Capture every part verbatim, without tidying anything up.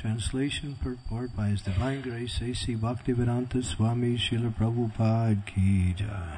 Translation purport by His Divine Grace A C Bhaktivedanta Swami Srila Prabhupada Ki Jai.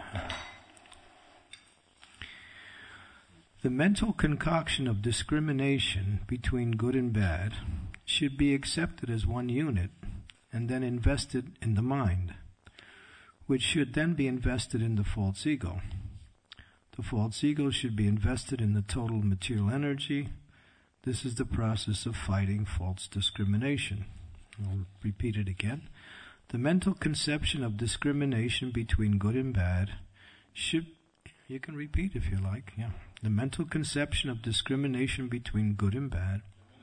The mental concoction of discrimination between good and bad should be accepted as one unit and then invested in the mind, which should then be invested in the false ego. The false ego should be invested in the total material energy. This is the process of fighting false discrimination. I'll repeat it again. The mental conception of discrimination between good and bad should, you can repeat if you like, yeah. The mental conception of discrimination between good and bad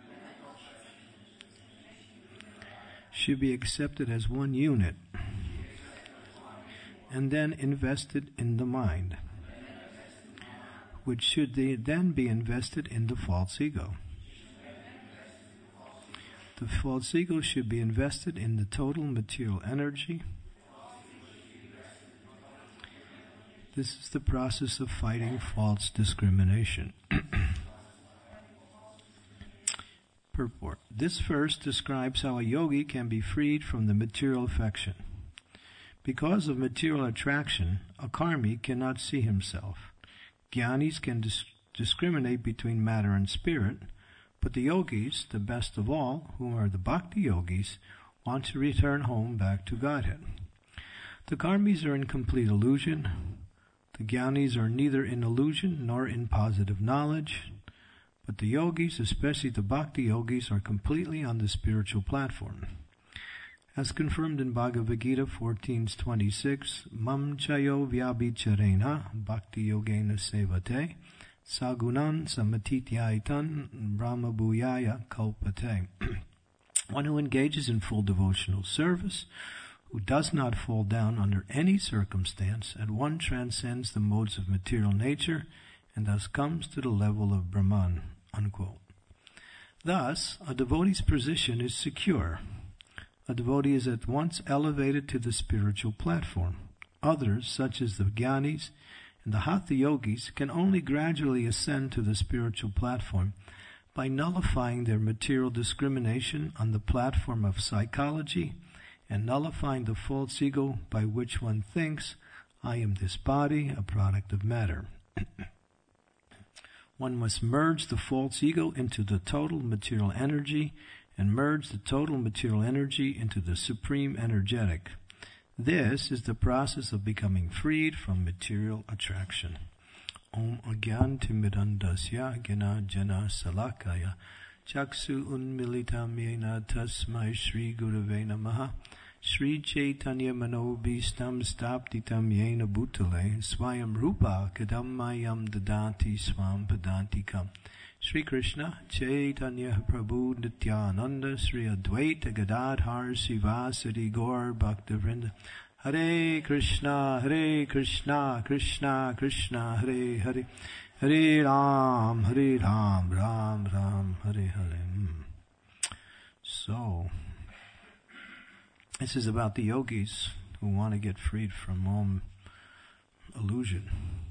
should be accepted as one unit and then invested in the mind, which should then be invested in the false ego. The false ego should be invested in the total material energy. This is the process of fighting false discrimination. Purport. This verse describes how a yogi can be freed from the material affection. Because of material attraction, a karmi cannot see himself. Jnanis can dis- discriminate between matter and spirit, but the yogis, the best of all, who are the bhakti yogis, want to return home back to Godhead. The karmis are in complete illusion. The jnanis are neither in illusion nor in positive knowledge. But the yogis, especially the bhakti yogis, are completely on the spiritual platform. As confirmed in Bhagavad Gita fourteen twenty-six, Mam chayo vyabhicharena bhakti yogena sevate sagunan samatityaitan brahma bhuyaya kalpate. One who engages in full devotional service, who does not fall down under any circumstance, at one transcends the modes of material nature and thus comes to the level of Brahman. Unquote. Thus, a devotee's position is secure. A devotee is at once elevated to the spiritual platform. Others, such as the Jnanis and the Hatha yogis, can only gradually ascend to the spiritual platform by nullifying their material discrimination on the platform of psychology and nullifying the false ego by which one thinks, I am this body, a product of matter. One must merge the false ego into the total material energy and merge the total material energy into the supreme energetic. This is the process of becoming freed from material attraction. Om agyantimidandasya gena jana salakaya chaksu unmilitam yena tasmai shri gurave namaha Shri Chaitanya Manobhistam Staptitam Yena Bhutale Swayam Rupa Kadammayam Dadanti Swam Padantikam. Shri Krishna Chaitanya Prabhu Nityananda Shri Advaita Gadadhar Sivasati Gaur Bhaktavrinda. Hare Krishna Hare Krishna Krishna Krishna Hare Hare Hare Ram Hare Ram Ram Ram Hare Hare. So this is about the yogis who want to get freed from all illusion.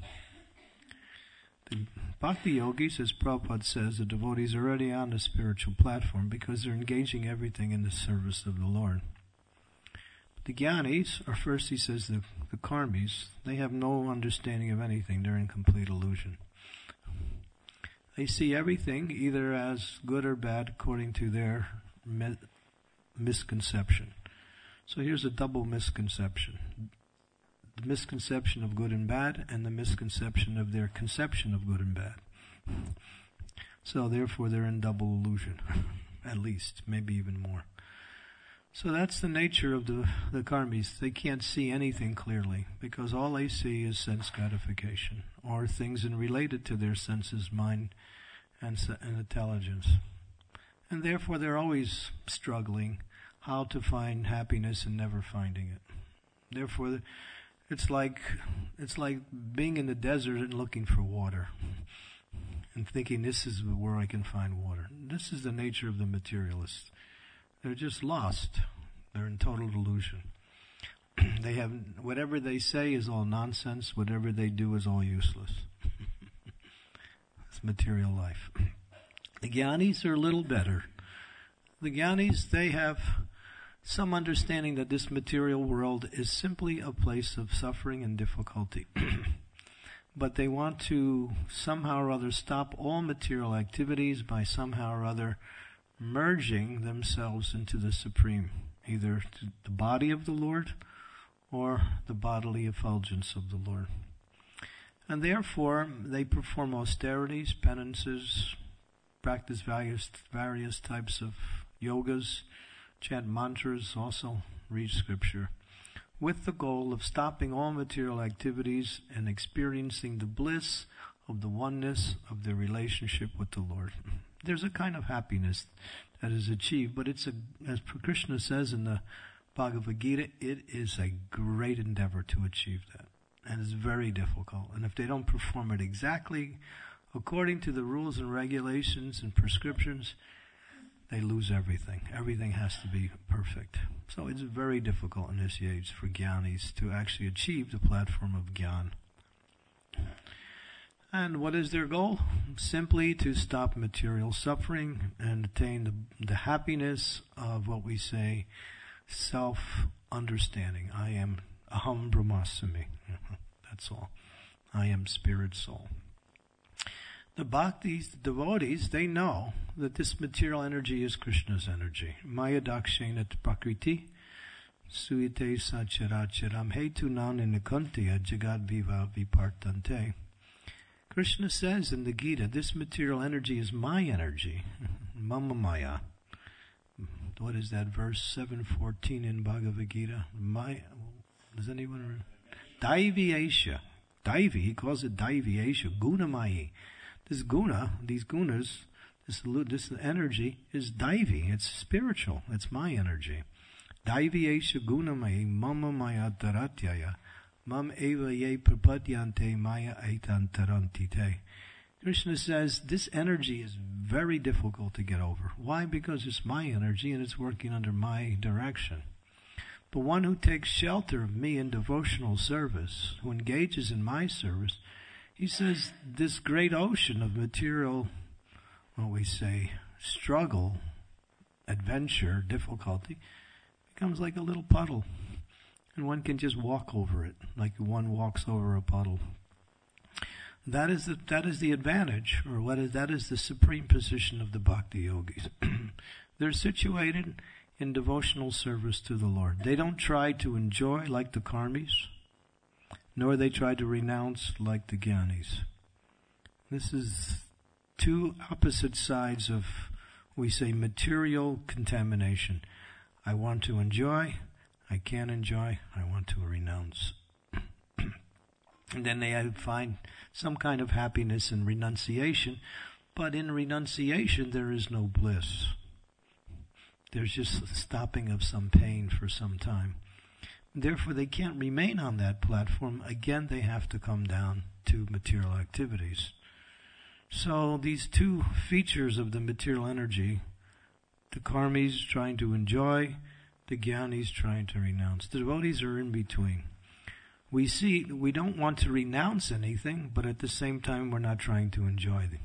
The bhakti yogis, as Prabhupada says, the devotees are already on the spiritual platform because they're engaging everything in the service of the Lord. But the jnanis, or first he says the, the karmis, they have no understanding of anything. They're in complete illusion. They see everything either as good or bad according to their me- misconception. So here's a double misconception. The misconception of good and bad and the misconception of their conception of good and bad. So therefore they're in double illusion, at least, maybe even more. So that's the nature of the, the karmis. They can't see anything clearly because all they see is sense gratification or things in related to their senses, mind, and, and intelligence. And therefore they're always struggling how to find happiness and never finding it. Therefore, it's like it's like being in the desert and looking for water and thinking this is where I can find water. This is the nature of the materialists. They're just lost. They're in total delusion. They have whatever they say is all nonsense. Whatever they do is all useless. It's material life. The Jnanis are a little better. The Jnanis, they have some understanding that this material world is simply a place of suffering and difficulty. But they want to somehow or other stop all material activities by somehow or other merging themselves into the Supreme, either the body of the Lord or the bodily effulgence of the Lord. And therefore, they perform austerities, penances, practice various, various types of yogas, chant mantras, also read scripture, with the goal of stopping all material activities and experiencing the bliss of the oneness of their relationship with the Lord. There's a kind of happiness that is achieved, but it's a, as Krishna says in the Bhagavad Gita, it is a great endeavor to achieve that. And it's very difficult. And if they don't perform it exactly according to the rules and regulations and prescriptions, they lose everything. Everything has to be perfect. So it's very difficult in this age for Jnanis to actually achieve the platform of Jnana. And what is their goal? Simply to stop material suffering and attain the, the happiness of what we say, self-understanding. I am Aham Brahmasmi. That's all. I am spirit soul. The bhaktis, the devotees, they know that this material energy is Krishna's energy. Maya dakshena prakriti suite sacharacharam hetunan inikantiya jagad viva vipartante. Krishna says in the Gita, this material energy is my energy. Mama Maya. What is that verse? seven fourteen in Bhagavad Gita. My, does anyone remember? Daivi Aisha. Daivi, he calls it Daivi Aisha. Gunamayi. This guna, these gunas, this, this energy is Daivi. It's spiritual. It's my energy. Daivi Aisha Gunamayi Mama Maya Taratyaya. Mam eva ye prapadyante maya aitantarantite. Krishna says this energy is very difficult to get over. Why? Because it's my energy and it's working under my direction. The one who takes shelter of me in devotional service, who engages in my service, he says this great ocean of material, what we say, struggle, adventure, difficulty, becomes like a little puddle. And one can just walk over it, like one walks over a puddle. That is the, that is the advantage, or what is, that is the supreme position of the Bhakti Yogis. They're situated in devotional service to the Lord. They don't try to enjoy like the karmis, nor they try to renounce like the Jnanis. This is two opposite sides of, we say, material contamination. I want to enjoy, I can't enjoy, I want to renounce. And then they find some kind of happiness in renunciation, but in renunciation there is no bliss. There's just stopping of some pain for some time. Therefore, they can't remain on that platform. Again, they have to come down to material activities. So these two features of the material energy, the karmis trying to enjoy, the Jnanis trying to renounce. The devotees are in between. We see, we don't want to renounce anything, but at the same time we're not trying to enjoy them.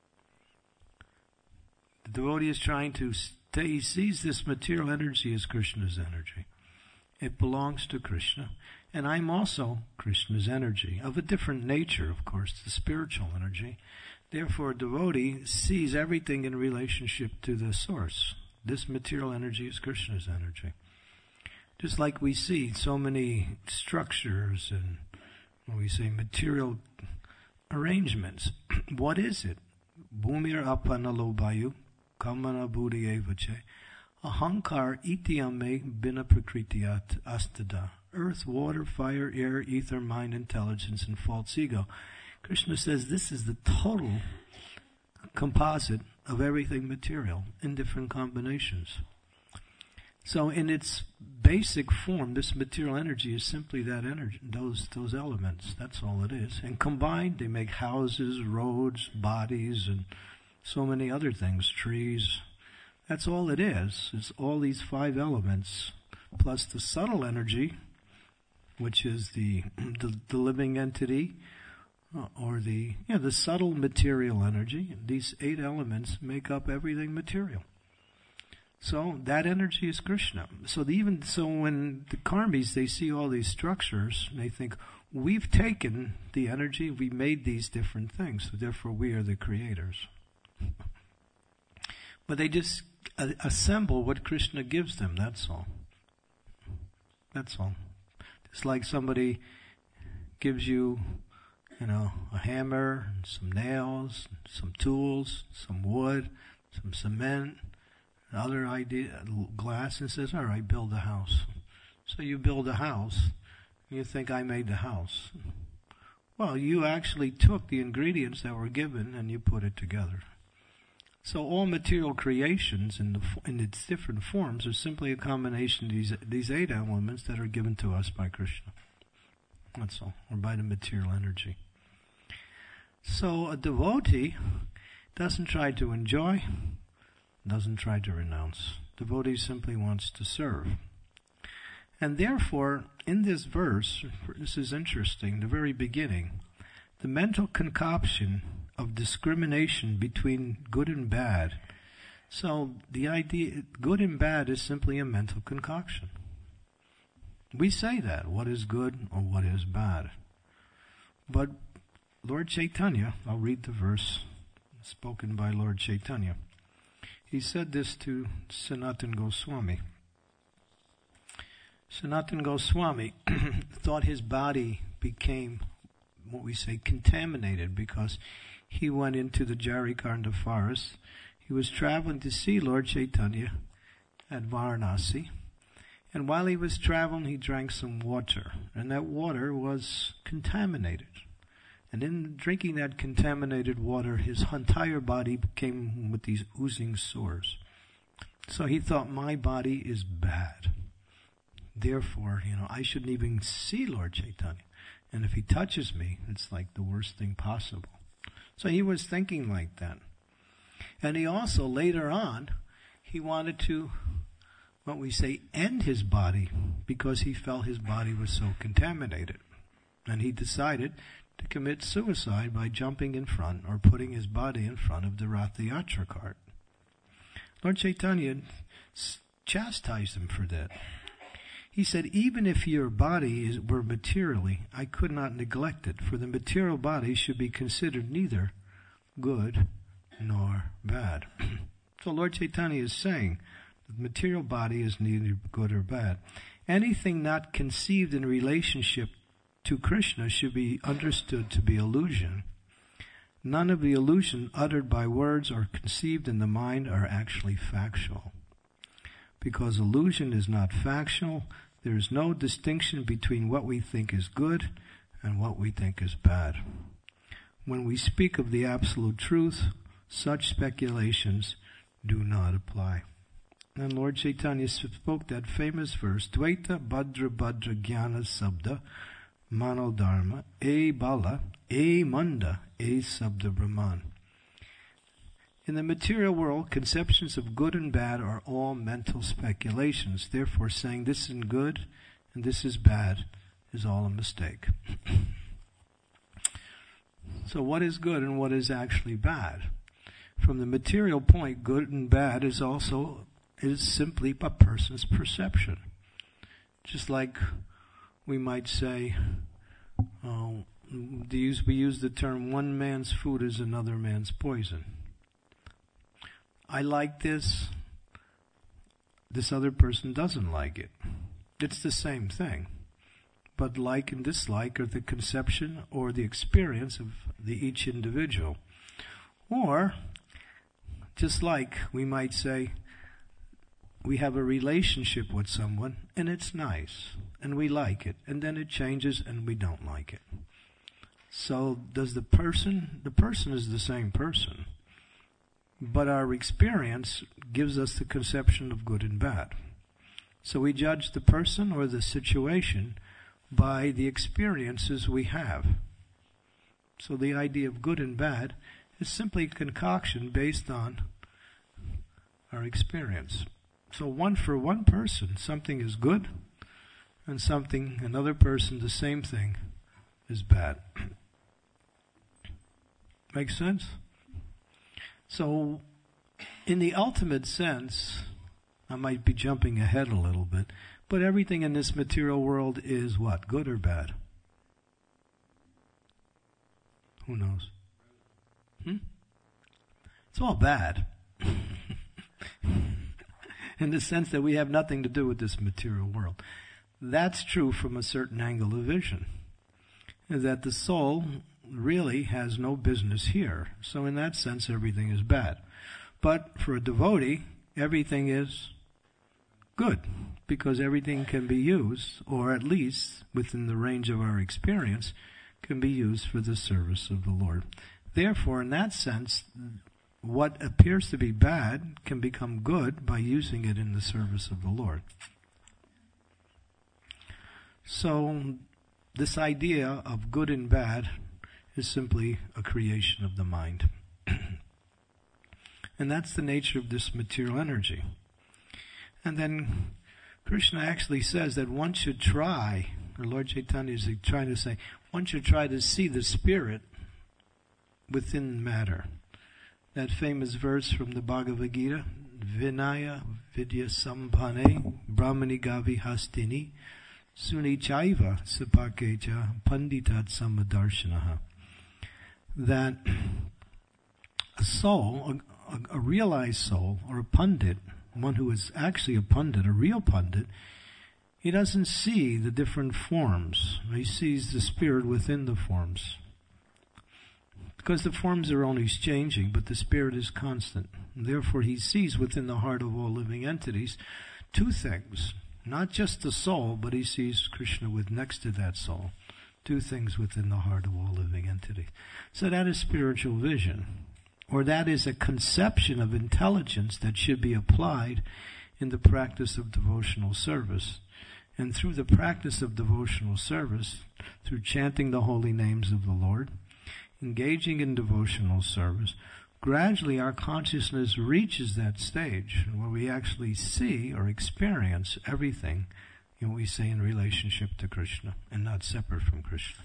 The devotee is trying to stay, he sees this material energy as Krishna's energy. It belongs to Krishna. And I'm also Krishna's energy, of a different nature, of course, the spiritual energy. Therefore, a devotee sees everything in relationship to the source. This material energy is Krishna's energy. Just like we see so many structures and, when we say, material arrangements. What is it? Bhumir apanalobayu kamana buddhyevache ahankar ityame bina prakritiat astada. Earth, water, fire, air, ether, mind, intelligence, and false ego. Krishna says this is the total composite of everything material in different combinations. So in its basic form, this material energy is simply that energy, those those elements. That's all it is. And combined, they make houses, roads, bodies, and so many other things, trees. That's all it is. It's all these five elements, plus the subtle energy, which is the the, the living entity, uh, or the yeah the subtle material energy. These eight elements make up everything material. So that energy is Krishna. So the, even so, when the karmis, they see all these structures, they think, we've taken the energy, we made these different things, so therefore we are the creators. But they just uh, assemble what Krishna gives them, that's all. That's all. It's like somebody gives you, you know, a hammer, some nails, some tools, some wood, some cement, another idea, glass, and says, all right, build a house. So you build a house, and you think, I made the house. Well, you actually took the ingredients that were given and you put it together. So all material creations in, the, in its different forms are simply a combination of these, these eight elements that are given to us by Krishna. That's all, or by the material energy. So a devotee doesn't try to enjoy, doesn't try to renounce. Devotee simply wants to serve. And therefore, in this verse, this is interesting, the very beginning, the mental concoction of discrimination between good and bad. So the idea, good and bad is simply a mental concoction. We say that, what is good or what is bad. But Lord Chaitanya, I'll read the verse spoken by Lord Chaitanya. He said this to Sanatana Goswami. Sanatana Goswami thought his body became, what we say, contaminated because he went into the Jarikhanda forest. He was traveling to see Lord Chaitanya at Varanasi. And while he was traveling, he drank some water. And that water was contaminated. And in drinking that contaminated water, his entire body became with these oozing sores. So he thought, my body is bad. Therefore, you know, I shouldn't even see Lord Chaitanya. And if he touches me, it's like the worst thing possible. So he was thinking like that. And he also, later on, he wanted to, what we say, end his body because he felt his body was so contaminated. And he decided to commit suicide by jumping in front or putting his body in front of the Ratha Yatra cart. Lord Chaitanya chastised him for that. He said, even if your body is, were materially, I could not neglect it, for the material body should be considered neither good nor bad. So Lord Chaitanya is saying, the material body is neither good or bad. Anything not conceived in relationship to Krishna should be understood to be illusion. None of the illusion uttered by words or conceived in the mind are actually factual. Because illusion is not factual, there is no distinction between what we think is good and what we think is bad. When we speak of the absolute truth, such speculations do not apply. And Lord Chaitanya spoke that famous verse, Dvaita Bhadra Bhadra Jnana Sabda Mano Dharma E Bala E Manda E Sabda Brahman. In the material world, conceptions of good and bad are all mental speculations. Therefore, saying this is good and this is bad is all a mistake. So what is good and what is actually bad? From the material point, good and bad is also is simply a person's perception. Just like we might say, oh, we use the term, one man's food is another man's poison. I like this, this other person doesn't like it. It's the same thing. But like and dislike are the conception or the experience of the each individual. Or, just like we might say, we have a relationship with someone and it's nice and we like it, and then it changes and we don't like it. So does the person, the person is the same person. But our experience gives us the conception of good and bad. So we judge the person or the situation by the experiences we have. So the idea of good and bad is simply a concoction based on our experience. So one for one person, something is good, and something, another person, the same thing, is bad. Make sense? So, in the ultimate sense, I might be jumping ahead a little bit, but everything in this material world is what? Good or bad? Who knows? Hmm? It's all bad. In the sense that we have nothing to do with this material world. That's true from a certain angle of vision. That the soul really has no business here. So in that sense, everything is bad. But for a devotee, everything is good, because everything can be used, or at least within the range of our experience, can be used for the service of the Lord. Therefore, in that sense, what appears to be bad can become good by using it in the service of the Lord. So, this idea of good and bad is simply a creation of the mind. And that's the nature of this material energy. And then Krishna actually says that one should try, or Lord Chaitanya is trying to say, one should try to see the spirit within matter. That famous verse from the Bhagavad Gita, Vinaya Vidya Sampane Brahmani Gavi Hastini Suni Chaiva Sapakecha Panditat Samadarshanaha. That a soul, a, a, a realized soul, or a pundit, one who is actually a pundit, a real pundit, he doesn't see the different forms. He sees the spirit within the forms. Because the forms are always changing, but the spirit is constant. And therefore he sees within the heart of all living entities two things. Not just the soul, but he sees Krishna with next to that soul. Two things within the heart of all living entities. So that is spiritual vision. Or that is a conception of intelligence that should be applied in the practice of devotional service. And through the practice of devotional service, through chanting the holy names of the Lord, engaging in devotional service, gradually our consciousness reaches that stage where we actually see or experience everything, you know, we say in relationship to Krishna and not separate from Krishna.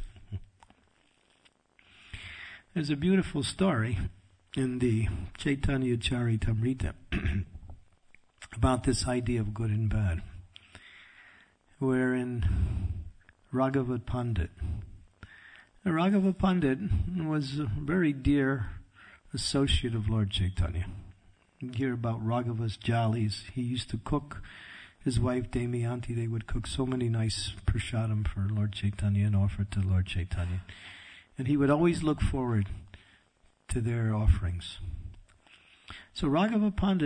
There's a beautiful story in the Chaitanya Charitamrita about this idea of good and bad, wherein Raghava Pandit, Raghava Pandit was a very dear associate of Lord Chaitanya. You hear about Raghava's jollies. He used to cook, his wife Damayanti, they would cook so many nice prasadam for Lord Chaitanya and offer it to Lord Chaitanya. And he would always look forward to their offerings. So Raghava Pandit,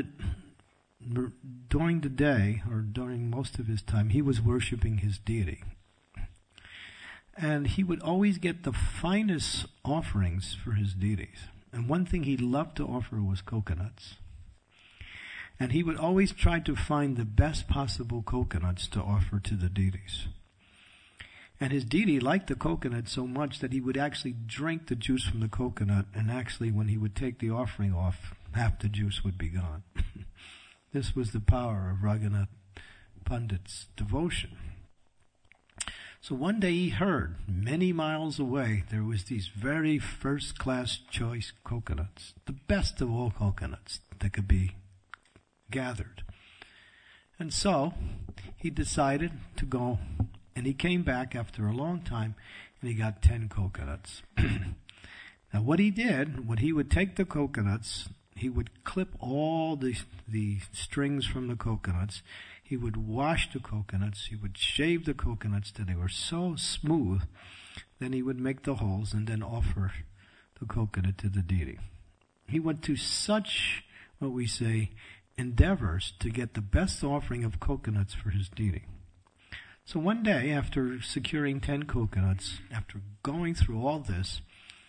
during the day, or during most of his time, he was worshipping his deity. And he would always get the finest offerings for his deities. And one thing he loved to offer was coconuts. And he would always try to find the best possible coconuts to offer to the deities. And his deity liked the coconut so much that he would actually drink the juice from the coconut, and actually when he would take the offering off, half the juice would be gone. This was the power of Raghunath Pandit's devotion. So one day he heard, many miles away, there was these very first-class choice coconuts, the best of all coconuts that could be gathered. And so he decided to go, and he came back after a long time, and he got ten coconuts. Now what he did, when he would take the coconuts, he would clip all the the strings from the coconuts. He would wash the coconuts. He would shave the coconuts till they were so smooth. Then he would make the holes and then offer the coconut to the deity. He went to such, what we say, endeavors to get the best offering of coconuts for his deity. So one day, after securing ten coconuts, after going through all this,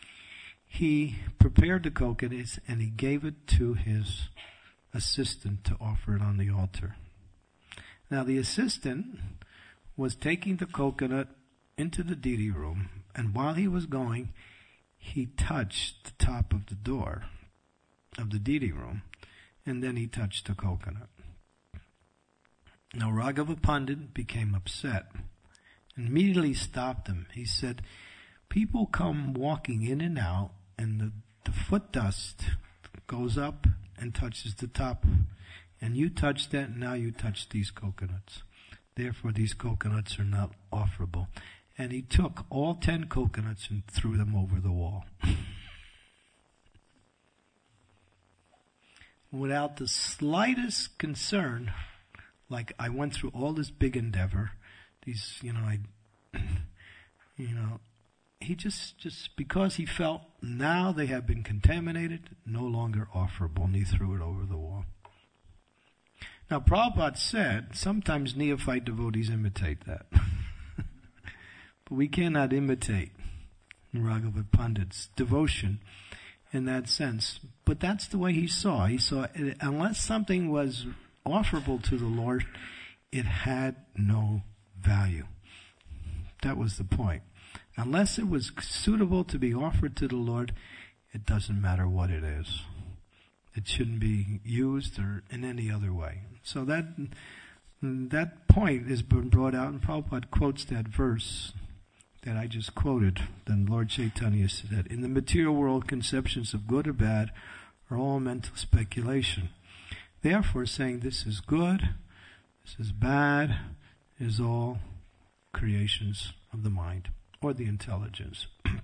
he prepared the coconuts and he gave it to his assistant to offer it on the altar. Now the assistant was taking the coconut into the deity room, and while he was going, he touched the top of the door of the deity room, and then he touched the coconut. Now Raghava Pandit became upset and immediately stopped him. He said, people come walking in and out, and the, the foot dust goes up and touches the top. And you touched that, and now you touched these coconuts. Therefore, these coconuts are not offerable. And he took all ten coconuts and threw them over the wall. Without the slightest concern, like I went through all this big endeavor, these, you know, I, you know, he just, just because he felt now they have been contaminated, no longer offerable, and he threw it over the wall. Now, Prabhupada said, sometimes neophyte devotees imitate that. But we cannot imitate Raghavat Pandit's devotion in that sense. But that's the way he saw. He saw, unless something was offerable to the Lord, it had no value. That was the point. Unless it was suitable to be offered to the Lord, it doesn't matter what it is. It shouldn't be used or in any other way. So that that point has been brought out, and Prabhupada quotes that verse that I just quoted. Then Lord Chaitanya said, in the material world, conceptions of good or bad are all mental speculation. Therefore, saying this is good, this is bad, is all creations of the mind or the intelligence.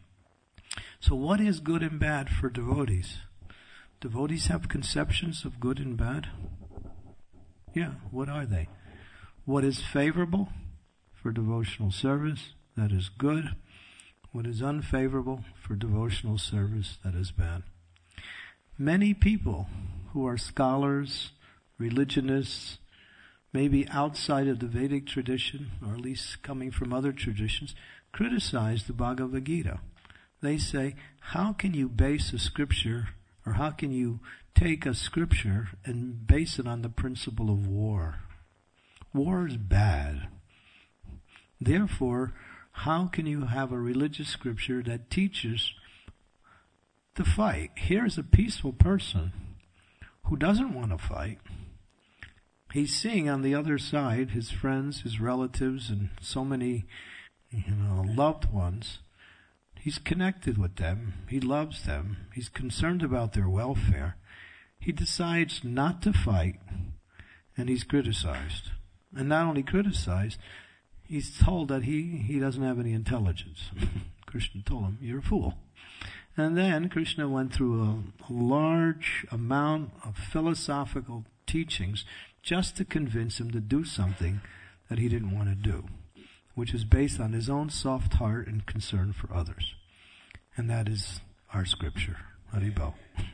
So what is good and bad for devotees? Devotees have conceptions of good and bad? Yeah, what are they? What is favorable for devotional service? That is good. What is unfavorable for devotional service? That is bad. Many people who are scholars, religionists, maybe outside of the Vedic tradition, or at least coming from other traditions, criticize the Bhagavad Gita. They say, how can you base a scripture, or how can you take a scripture and base it on the principle of war? War is bad. Therefore, how can you have a religious scripture that teaches to fight? Here's a peaceful person who doesn't want to fight. He's seeing on the other side his friends, his relatives, and so many, you know, loved ones. He's connected with them. He loves them. He's concerned about their welfare. He decides not to fight, and he's criticized. And not only criticized, he's told that he, he doesn't have any intelligence. Krishna told him, you're a fool. And then Krishna went through a, a large amount of philosophical teachings just to convince him to do something that he didn't want to do, which is based on his own soft heart and concern for others. And that is our scripture. Haribol.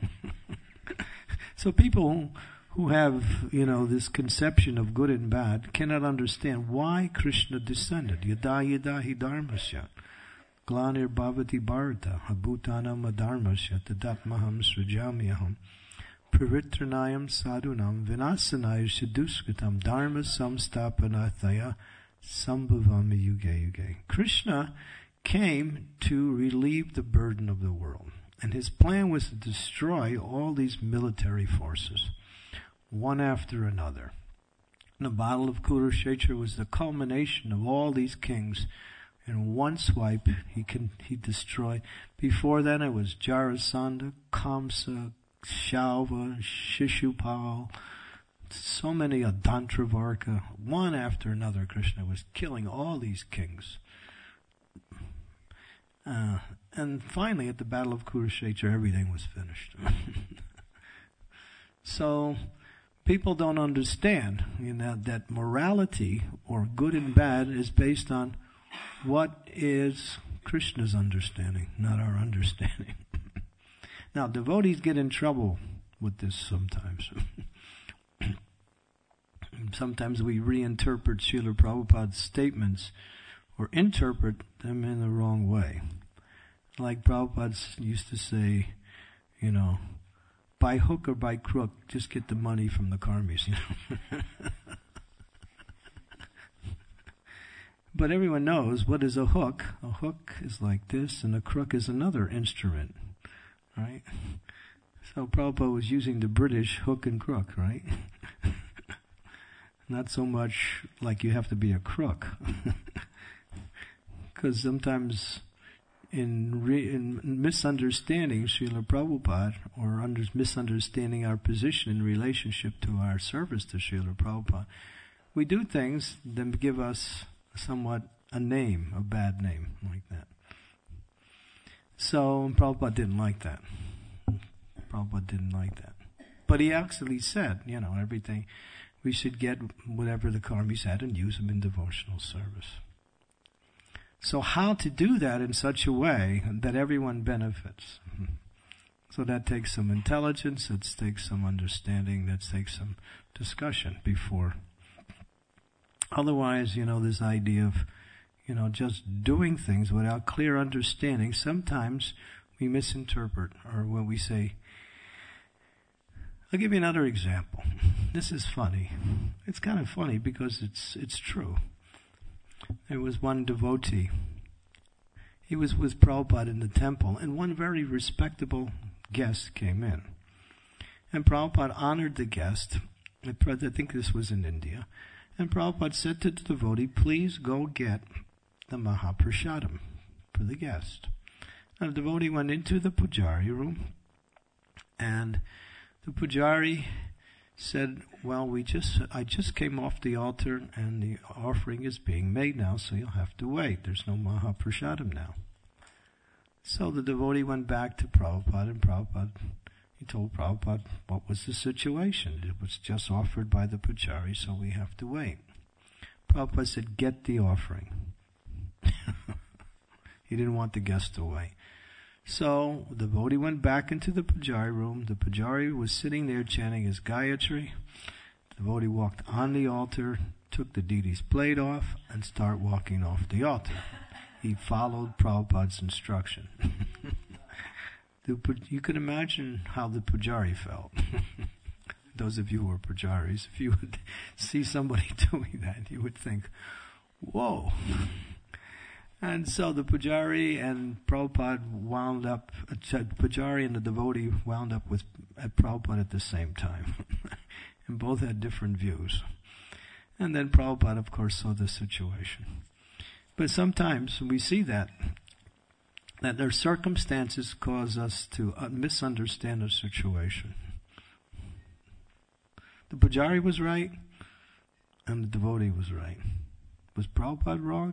So people who have, you know, this conception of good and bad cannot understand why Krishna descended. Yada yada hi dharmasya. Glanir bhavati bharata. Habhutanam adharmasya. Tadatmaham srijamyaham. Pravitranayam sadhunam. Vinasanaya shaduskritam. Dharma samstapanathaya. Sambhavami yuge yuge. Krishna came to relieve the burden of the world. And his plan was to destroy all these military forces, one after another. And the Battle of Kurukshetra was the culmination of all these kings. In one swipe, he can, he destroyed. Before then, it was Jarasandha, Kamsa, Shalva, Shishupal, so many Adantravarka. One after another, Krishna was killing all these kings. Uh, and finally, at the Battle of Kurukshetra, everything was finished. So, people don't understand, you know, that morality, or good and bad, is based on what is Krishna's understanding, not our understanding. Now, devotees get in trouble with this sometimes. Sometimes we reinterpret Srila Prabhupada's statements or interpret them in the wrong way. Like Prabhupada used to say, you know, by hook or by crook, just get the money from the karmis. You know? But everyone knows what is a hook. A hook is like this, and a crook is another instrument, right? So Prabhupada was using the British hook and crook, right? Not so much like you have to be a crook. Because sometimes in, re, in misunderstanding Srila Prabhupada, or under, misunderstanding our position in relationship to our service to Srila Prabhupada, we do things that give us somewhat a name, a bad name, like that. So Prabhupada didn't like that. Prabhupada didn't like that. But he actually said, you know, everything, we should get whatever the karmis had and use them in devotional service. So how to do that in such a way that everyone benefits? So that takes some intelligence, it takes some understanding, that takes some discussion before. Otherwise, you know, this idea of, you know, just doing things without clear understanding, sometimes we misinterpret, or when we say, I'll give you another example. This is funny. It's kind of funny because it's it's true. There was one devotee. He was with Prabhupada in the temple, and one very respectable guest came in. And Prabhupada honored the guest. I think this was in India. And Prabhupada said to the devotee, please go get the Mahaprasadam for the guest. And the devotee went into the pujari room, and the pujari said, well, we just I just came off the altar and the offering is being made now, so you'll have to wait. There's no Mahaprasadam now. So the devotee went back to Prabhupada, and Prabhupada, he told Prabhupada what was the situation. It was just offered by the pujari, so we have to wait. Prabhupada said, get the offering. He didn't want the guest to wait. So the devotee went back into the pujari room. The pujari was sitting there chanting his Gayatri. The devotee walked on the altar, took the deity's plate off, and started walking off the altar. He followed Prabhupada's instruction. You can imagine how the pujari felt. Those of you who are pujaris, if you would see somebody doing that, you would think, whoa. And so the pujari and Prabhupada wound up, uh, pujari and the devotee wound up with at Prabhupada at the same time. And both had different views. And then Prabhupada, of course, saw the situation. But sometimes we see that, that their circumstances cause us to uh, misunderstand a situation. The pujari was right, and the devotee was right. Was Prabhupada wrong?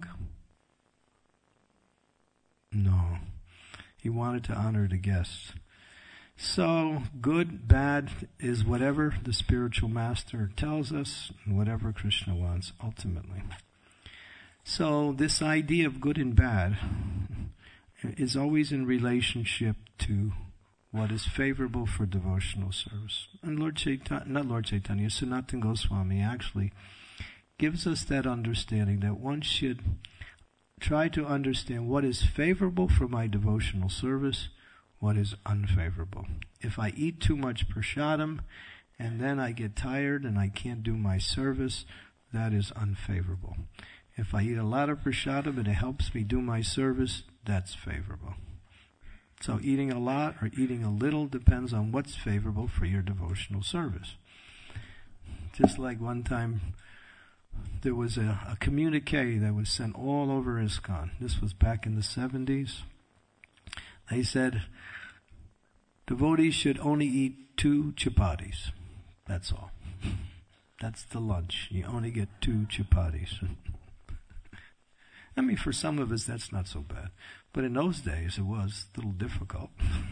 No. He wanted to honor the guests. So, good, bad is whatever the spiritual master tells us, and whatever Krishna wants ultimately. So, this idea of good and bad is always in relationship to what is favorable for devotional service. And Lord Chaitanya, not Lord Chaitanya, Sanatana Goswami actually gives us that understanding that one should try to understand what is favorable for my devotional service, what is unfavorable. If I eat too much prasadam and then I get tired and I can't do my service, that is unfavorable. If I eat a lot of prasadam and it helps me do my service, that's favorable. So eating a lot or eating a little depends on what's favorable for your devotional service. Just like one time there was a, a communique that was sent all over ISKCON. This was back in the seventies. They said devotees should only eat two chapatis. That's all. That's the lunch. You only get two chapatis. I mean, for some of us, that's not so bad. But in those days, it was a little difficult.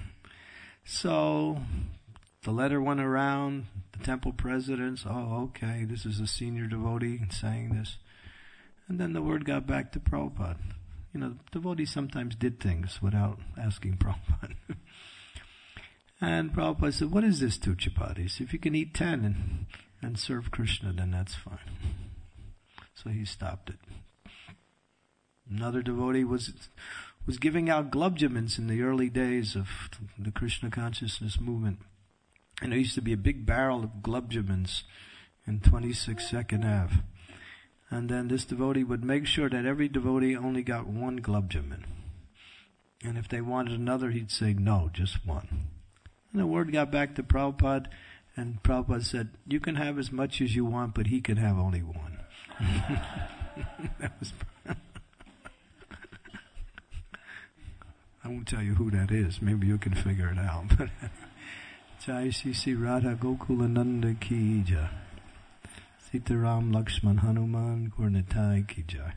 So the letter went around, the temple presidents, oh, okay, this is a senior devotee saying this. And then the word got back to Prabhupada. You know, devotees sometimes did things without asking Prabhupada. And Prabhupada said, what is this two chapatis? If you can eat ten and, and serve Krishna, then that's fine. So he stopped it. Another devotee was was giving out glubjamins in the early days of the Krishna consciousness movement. And there used to be a big barrel of glubjamins in twenty-six Second Avenue. And then this devotee would make sure that every devotee only got one glubjamin. And if they wanted another, he'd say, no, just one. And the word got back to Prabhupada, and Prabhupada said, you can have as much as you want, but he can have only one. That was I won't tell you who that is. Maybe you can figure it out. But Jai Shri Shri Radha Gokulananda Ki Jai. Sitaram Lakshman Hanuman Gurnitai Ki Jai.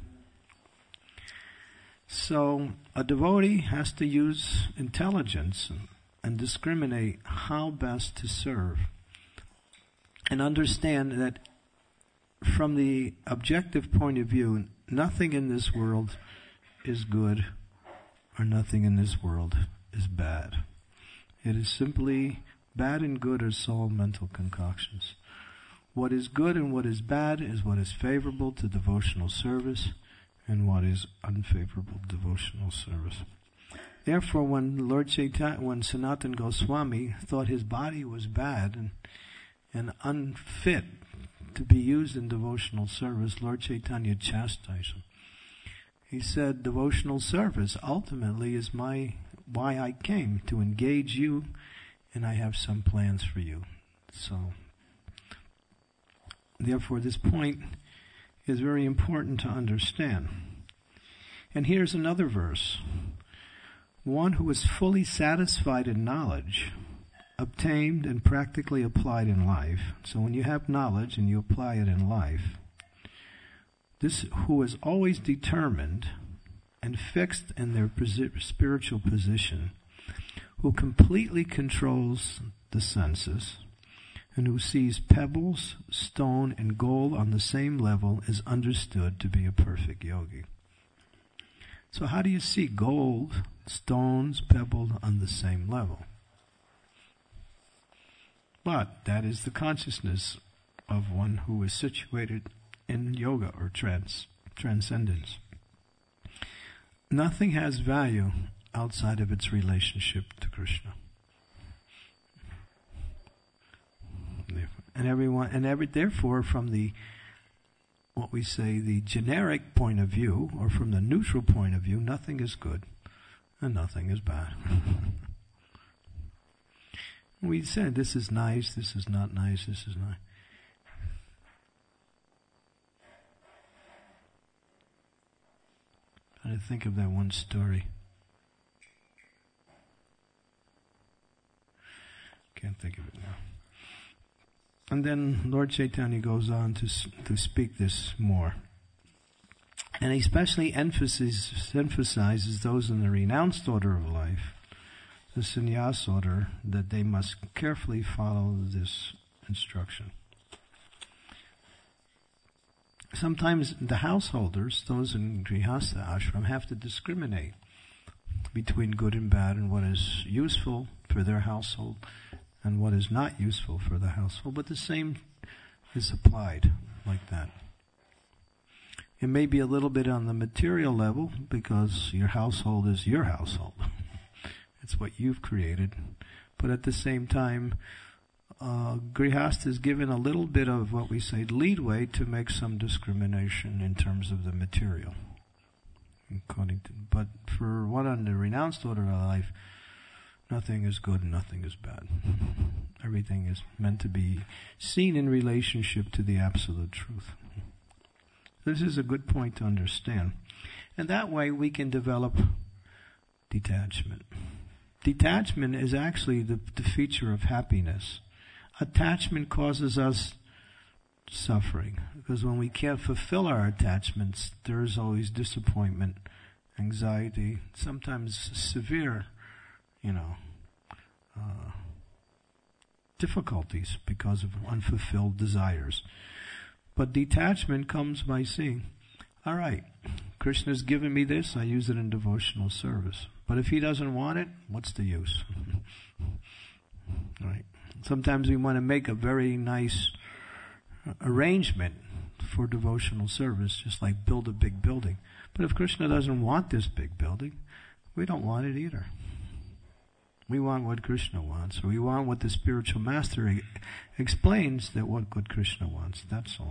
So a devotee has to use intelligence and, and discriminate how best to serve, and understand that from the objective point of view, nothing in this world is good or nothing in this world is bad. It is simply bad and good are all mental concoctions. What is good and what is bad is what is favorable to devotional service and what is unfavorable devotional service. Therefore, when Lord Chaitanya, when Sanatana Goswami thought his body was bad and, and unfit to be used in devotional service, Lord Chaitanya chastised him. He said, devotional service ultimately is my why I came, to engage you, and I have some plans for you. So, therefore, this point is very important to understand. And here's another verse. One who is fully satisfied in knowledge, obtained and practically applied in life. So when you have knowledge and you apply it in life, this who is always determined and fixed in their posi- spiritual position, who completely controls the senses, and who sees pebbles, stone, and gold on the same level, is understood to be a perfect yogi. So how do you see gold, stones, pebbles on the same level? But that is the consciousness of one who is situated in yoga or trans, transcendence. Nothing has value outside of its relationship to Krishna. And everyone, and every, therefore, from the, what we say, the generic point of view, or from the neutral point of view, nothing is good and nothing is bad. We said this is nice, this is not nice, this is not. I think of that one story. Can't think of it now. And then Lord Chaitanya goes on to to speak this more. And he especially emphasizes, emphasizes those in the renounced order of life, the sannyas order, that they must carefully follow this instruction. Sometimes the householders, those in Grihastha ashram, have to discriminate between good and bad and what is useful for their household and what is not useful for the household. But the same is applied like that. It may be a little bit on the material level because your household is your household. It's what you've created. But at the same time, uh, Grihastha is given a little bit of what we say leadway to make some discrimination in terms of the material. According to, but for one on the renounced order of life, nothing is good and nothing is bad. Everything is meant to be seen in relationship to the absolute truth. This is a good point to understand. And that way we can develop detachment. Detachment is actually the, the feature of happiness. Attachment causes us suffering, because when we can't fulfill our attachments, there is always disappointment, anxiety, sometimes severe, you know, uh, difficulties because of unfulfilled desires. But detachment comes by seeing, all right, Krishna's given me this, I use it in devotional service. But if he doesn't want it, what's the use? Right. Sometimes we want to make a very nice arrangement for devotional service, just like build a big building. But if Krishna doesn't want this big building, we don't want it either. We want what Krishna wants. Or we want what the spiritual master e- explains that what good Krishna wants. That's all.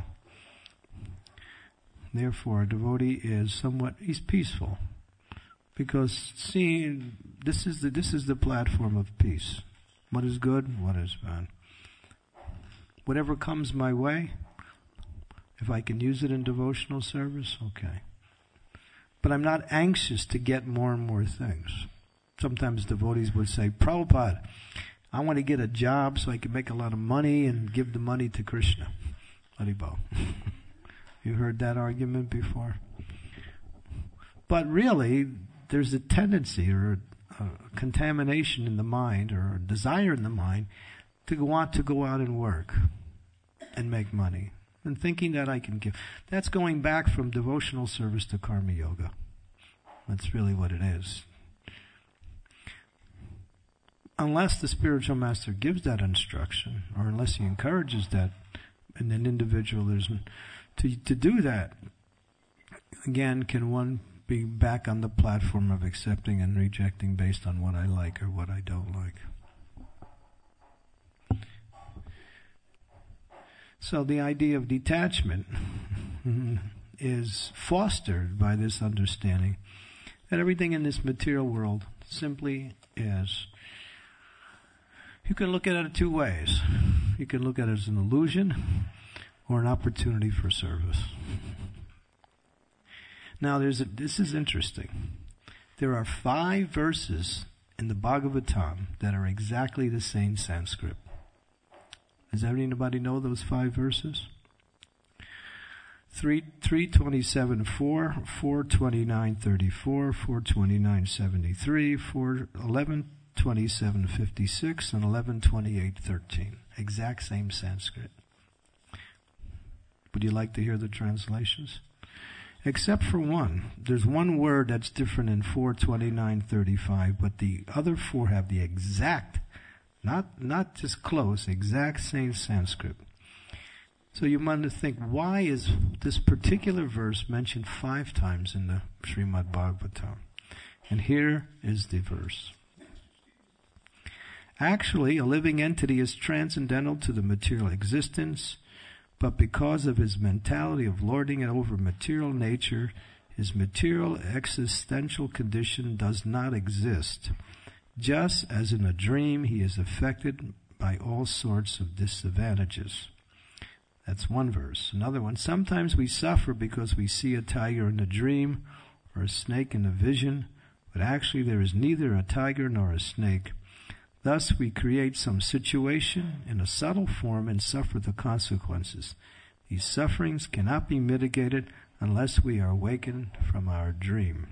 Therefore, a devotee is somewhat, he's peaceful. Because seeing, this is the, this is the platform of peace. What is good, what is bad. Whatever comes my way, if I can use it in devotional service, okay. But I'm not anxious to get more and more things. sometimes devotees would say, Prabhupada, I want to get a job so I can make a lot of money and give the money to Krishna. Haribol. You heard that argument before? But really, there's a tendency or a contamination in the mind or a desire in the mind to want to go out and work and make money. And thinking that I can give. That's going back from devotional service to karma yoga. That's really what it is. Unless the spiritual master gives that instruction, or unless he encourages that in an individual, there's, to, to do that, again, can one be back on the platform of accepting and rejecting based on what I like or what I don't like. So the idea of detachment is fostered by this understanding that everything in this material world simply is. You can look at it two ways. You can look at it as an illusion or an opportunity for service. Now, there's a, this is interesting. There are five verses in the Bhagavatam that are exactly the same Sanskrit. Does anybody know those five verses? Three three twenty seven four, four twenty nine thirty four, four twenty nine seventy three, four eleven twenty seven fifty six, and eleven twenty eight thirteen. Exact same Sanskrit. Would you like to hear the translations? Except for one. There's one word that's different in four twenty-nine thirty-five, but the other four have the exact, not not just close, exact same Sanskrit. So you might think, why is this particular verse mentioned five times in the Srimad Bhagavatam? And here is the verse. Actually, a living entity is transcendental to the material existence, but because of his mentality of lording it over material nature, his material existential condition does not exist. Just as in a dream, he is affected by all sorts of disadvantages. That's one verse. Another one, sometimes we suffer because we see a tiger in a dream or a snake in a vision, but actually there is neither a tiger nor a snake. Thus we create some situation in a subtle form and suffer the consequences. These sufferings cannot be mitigated unless we are awakened from our dream.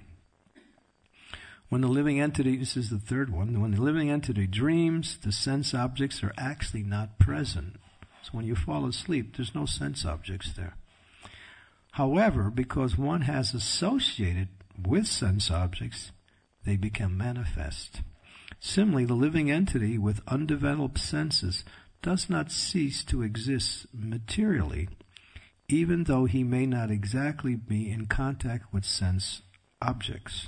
When the living entity, this is the third one, when the living entity dreams, the sense objects are actually not present. So when you fall asleep, there's no sense objects there. However, because one has associated with sense objects, they become manifest. Similarly, the living entity with undeveloped senses does not cease to exist materially, even though he may not exactly be in contact with sense objects.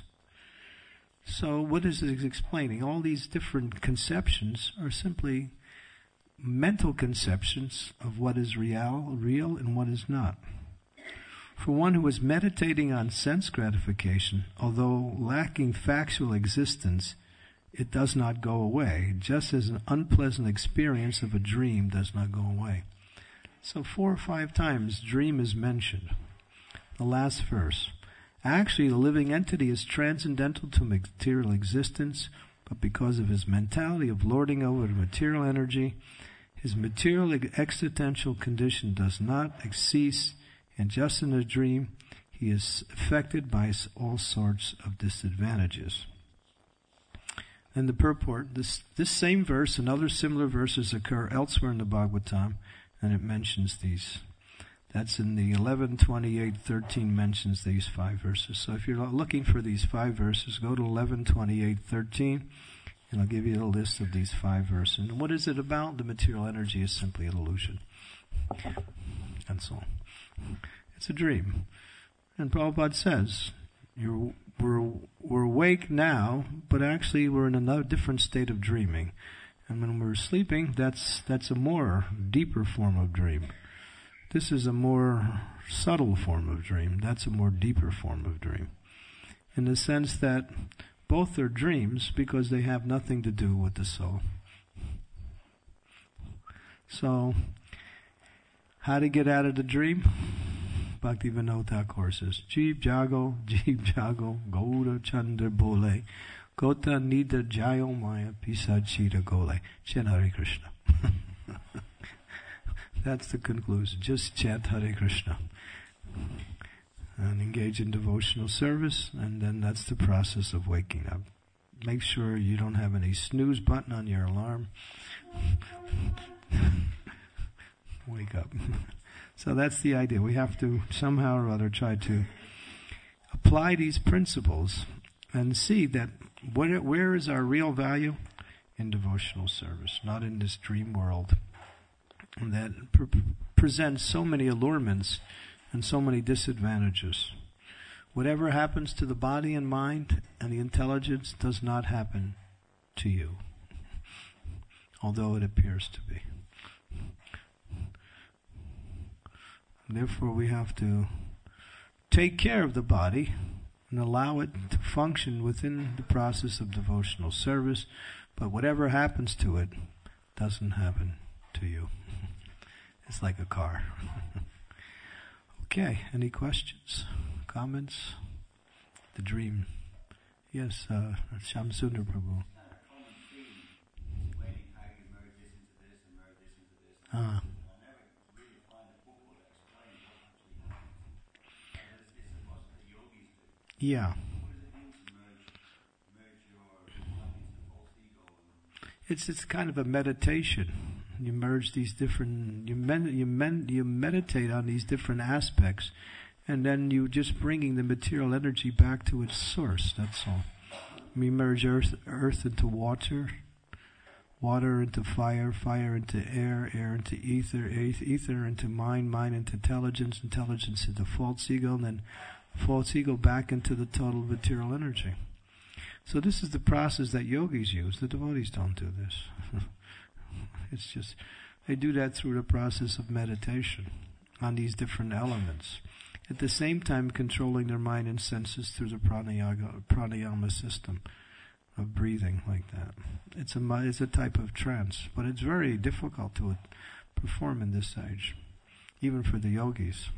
So what is it explaining? All these different conceptions are simply mental conceptions of what is real, real and what is not. For one who is meditating on sense gratification, although lacking factual existence, it does not go away, just as an unpleasant experience of a dream does not go away. So four or five times dream is mentioned. The last verse. Actually, the living entity is transcendental to material existence, but because of his mentality of lording over the material energy, his material existential condition does not cease, and just in a dream, he is affected by all sorts of disadvantages. And the purport, this, this same verse and other similar verses occur elsewhere in the Bhagavatam, and it mentions these. That's in the eleven twenty-eight thirteen mentions these five verses. So if you're looking for these five verses, go to eleven twenty-eight thirteen, and I'll give you a list of these five verses. And what is it about? The material energy is simply an illusion. That's all. It's a dream. And Prabhupada says, you're, we're, we're awake now, but actually we're in another different state of dreaming. And when we're sleeping, that's that's a more deeper form of dream. This is a more subtle form of dream. That's a more deeper form of dream. In the sense that both are dreams because they have nothing to do with the soul. So, how to get out of the dream? Bhaktivinoda Thakur says, Jeev Jago, Jeev Jago, Gaura Chandra Bole, Gota Nida Jayomaya Pisachita Gole. Chant Hare Krishna. That's the conclusion. Just chant Hare Krishna. And engage in devotional service, and then that's the process of waking up. Make sure you don't have any snooze button on your alarm. Wake up. So that's the idea. We have to somehow or other try to apply these principles and see that where, where is our real value? In devotional service, not in this dream world that pre- presents so many allurements and so many disadvantages. Whatever happens to the body and mind and the intelligence does not happen to you, although it appears to be. Therefore, we have to take care of the body and allow it to function within the process of devotional service, but whatever happens to it doesn't happen to you. It's like a car. Okay, any questions, comments? The dream. Yes, uh, Shamsundar Prabhu. Ah. Yeah. It's it's kind of a meditation. You merge these different, you men, you men, you meditate on these different aspects, and then you just bringing the material energy back to its source. That's all. We merge earth, earth into water, water into fire, fire into air, air into ether, ether into mind, mind into intelligence, intelligence into false ego, and then false ego back into the total material energy. So this is the process that yogis use. The devotees don't do this. It's just, they do that through the process of meditation on these different elements. At the same time controlling their mind and senses through the pranayama, pranayama system of breathing like that. It's a, it's a type of trance, but it's very difficult to perform in this age, even for the yogis.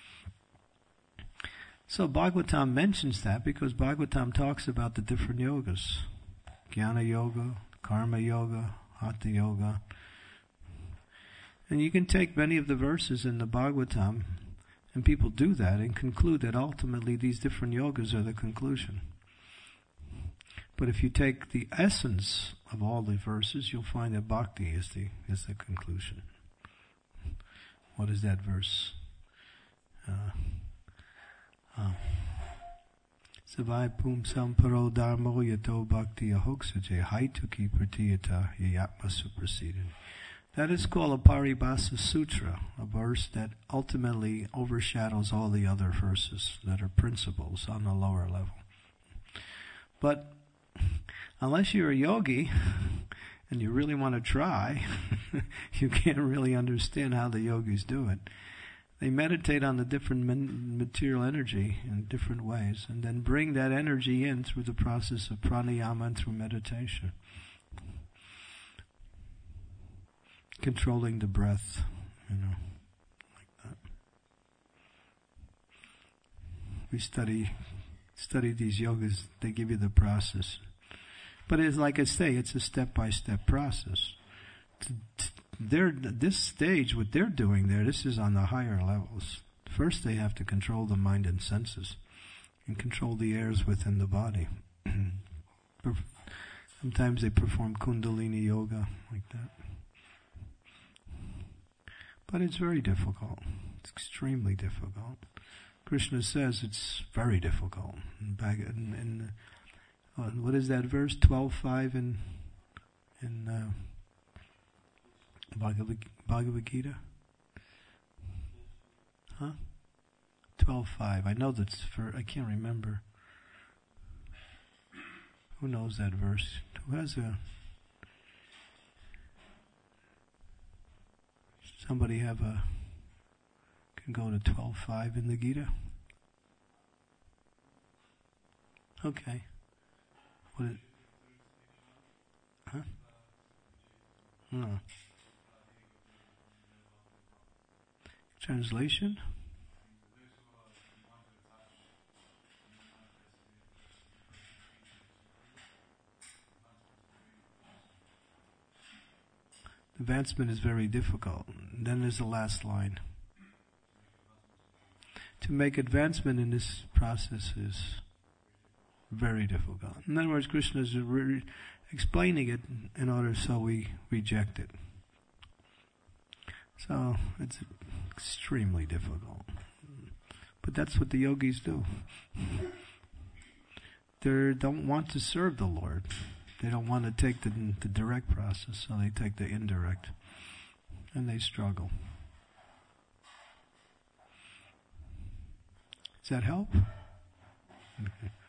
So Bhagavatam mentions that because Bhagavatam talks about the different yogas. Jnana yoga, karma yoga, hatha yoga. And you can take many of the verses in the Bhagavatam, and people do that and conclude that ultimately these different yogas are the conclusion. But if you take the essence of all the verses, you'll find that bhakti is the is the conclusion. What is that verse? Uh, uh, Savai pum samparo dharmo yato bhakti ahoksaje haituki pratiyata yayatma suprasidin. That is called a Paribhasa Sutra, a verse that ultimately overshadows all the other verses that are principles on the lower level. But unless you're a yogi and you really want to try, you can't really understand how the yogis do it. They meditate on the different material energy in different ways and then bring that energy in through the process of pranayama and through meditation. Controlling the breath, you know, like that. We study study these yogas, they give you the process. But it's like I say, it's a step-by-step process. They're, this stage, what they're doing there, this is on the higher levels. First they have to control the mind and senses and control the airs within the body. Sometimes they perform Kundalini yoga like that. But it's very difficult. It's extremely difficult. Krishna says it's very difficult. Back in, in uh, what is that verse? twelve five in in uh, Bhagavad, Bhagavad Gita? Huh? twelve five. I know that's for, I can't remember. Who knows that verse? Who has a... Somebody have a, can go to twelve five in the Gita? Okay. What is, huh? No. Translation? Advancement is very difficult. And then there's the last line. To make advancement in this process is very difficult. In other words, Krishna is re- explaining it in order so we reject it. So it's extremely difficult. But that's what the yogis do. They don't want to serve the Lord. They don't want to take the, the direct process, so they take the indirect. And they struggle. Does that help? Okay.